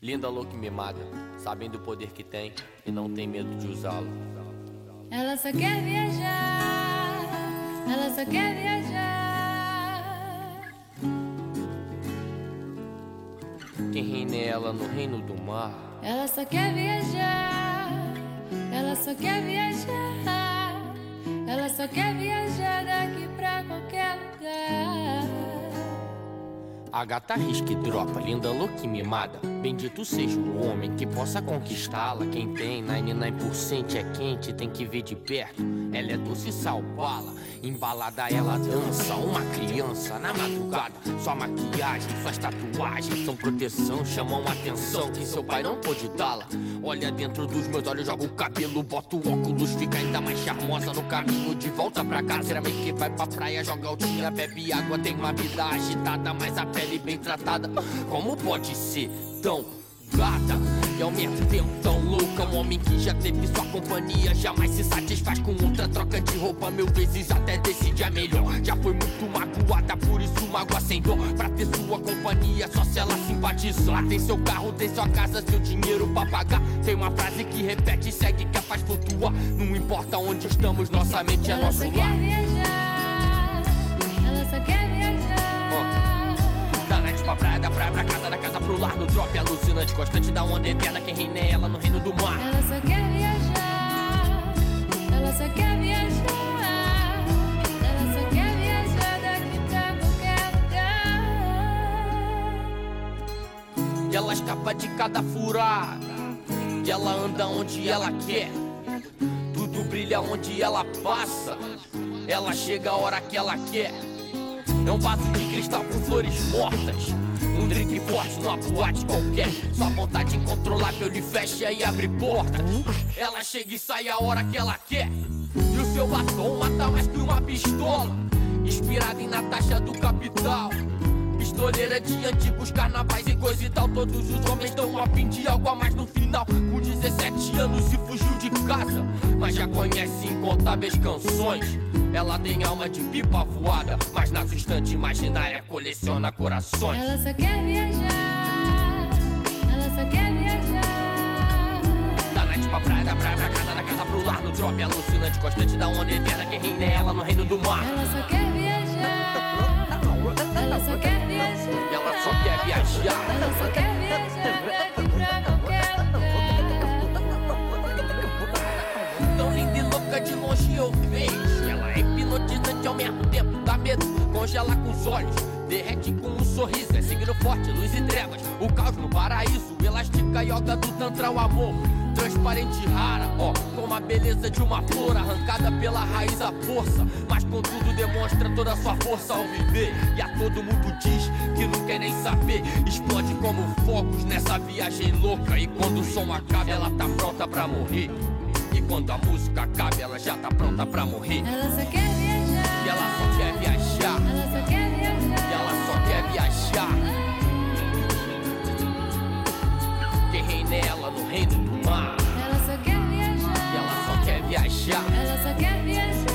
Linda, louca e mimada, sabem do poder que tem e não tem medo de usá-lo. Ela só quer viajar, ela só quer viajar. Quem reina é ela no reino do mar. Ela só quer viajar, ela só quer viajar. Ela só quer viajar daqui pra qualquer lugar. A gata risca e dropa, linda, louca e mimada. Bendito seja o homem que possa conquistá-la. Quem tem 99% é quente, tem que ver de perto. Ela é doce sal bala, embalada ela dança. Uma criança na madrugada, sua maquiagem, suas tatuagens são proteção, chamam atenção que seu pai não pôde dá-la. Olha dentro dos meus olhos, joga o cabelo, bota o óculos, fica ainda mais charmosa no caminho de volta pra casa. Era meio que vai pra praia, joga o dia, bebe água, tem uma vida agitada, mas a pele bem tratada. Como pode ser tão gata e ao mesmo tempo tão louca? Um homem que já teve sua companhia jamais se satisfaz com outra, troca de roupa mil vezes até decide a melhor. Já foi muito magoada, por isso mágoa sem dor. Pra ter sua companhia só se ela simpatizar. Tem seu carro, tem sua casa, seu dinheiro pra pagar. Tem uma frase que repete e segue que a faz flutuar. Não importa onde estamos, nossa mente é nosso lar. Ela só quer viajar, ela só quer viajar. Da night pra praia, da praia pra casa, da casa pro lar. No drop alucinante, constante da onda eterna. Quem reina é ela no reino do mar. Ela só quer viajar, ela só quer viajar. Ela só quer viajar daqui pra qualquer lugar. E ela escapa de cada furada, e ela anda onde ela quer. Tudo brilha onde ela passa, ela chega a hora que ela quer. É um vaso de cristal com flores mortas, um drink forte numa boate qualquer. Sua vontade incontrolável lhe fecha e abre portas. Ela chega e sai a hora que ela quer. E o seu batom mata mais que uma pistola, inspirada em Natasha do Capital. Pistoleira de antigos carnavais e coisa e tal. Todos os homens dão a fim de algo a mais no final. Com 17 anos e fugiu de casa, mas já conhece incontáveis canções. Ela tem alma de pipa voada, mas na sua estante imaginária coleciona corações. Ela só quer viajar, ela só quer viajar. Da night pra praia, da praia pra casa, da casa pro lar. No drop alucinante, constante da onda eterna. Quem reina é ela no reino do mar. Ela só quer viajar, ela só quer viajar. Ela só quer viajar. Ela só quer viajar daqui pra qualquer lugar. Tão linda e louca de longe eu vejo. Ela é hipnotizante ao mesmo tempo, dá medo, congela com os olhos, derrete com um sorriso. É signo forte, luz e trevas, o caos no paraíso. Elástica yoga do tantra, o amor transparente, rara, ó, como a beleza de uma flor arrancada pela raiz a força, mas contudo demonstra toda a sua força ao viver. E a todo mundo diz que não quer nem saber, explode como fogos nessa viagem louca. E quando o som acaba, ela tá pronta pra morrer. E quando a música acaba, ela já tá pronta pra morrer. Ela só quer viajar, E ela só quer viajar, ela só quer viajar. e ela só quer viajar. Quem reina é ela no reino do mar. Ela só quer viajar, E ela só quer viajar. ela só quer viajar.